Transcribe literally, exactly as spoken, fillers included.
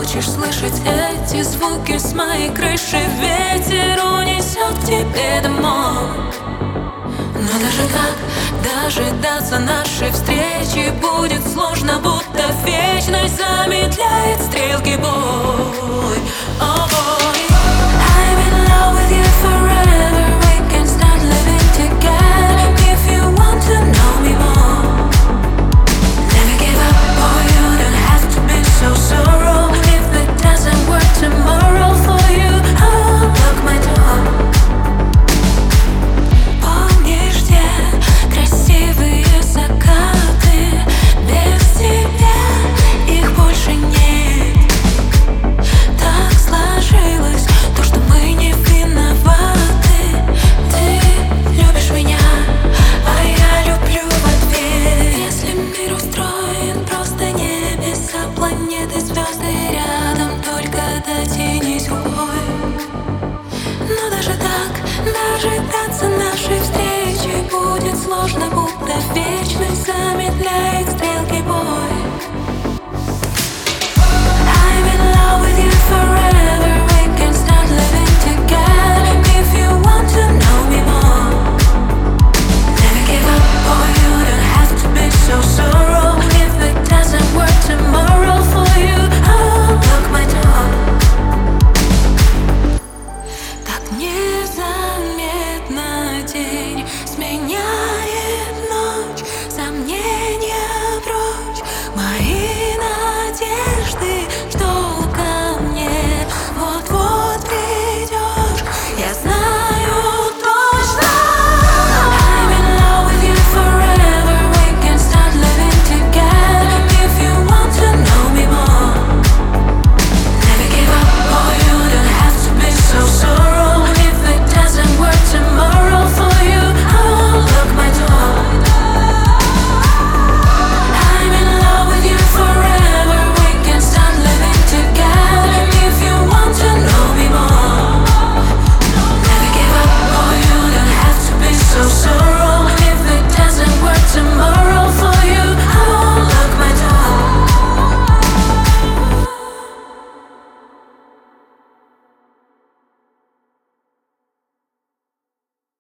хочешь слышать эти звуки с моей крыши, ветер унесет к тебе домой. Но даже так дожидаться нашей встречи будет сложно, будто вечность замедляет стрелки бой. О, бой. I'm in love with you forever. We can start living together if you want to know me more. Never give up, boy, you don't have to be so sorrow. If it doesn't work tomorrow for you, I'll lock my door. Помнишь те красивые закаты? Без тебя их больше нет. Так сложилось то, что мы не виноваты. Ты любишь меня, а я люблю в ответ. Если мир устроен просто небеса, планеты, звезды рядом, только дотянись рукой. Но даже так дожидаться нашей встречи будет сложно, будто вечность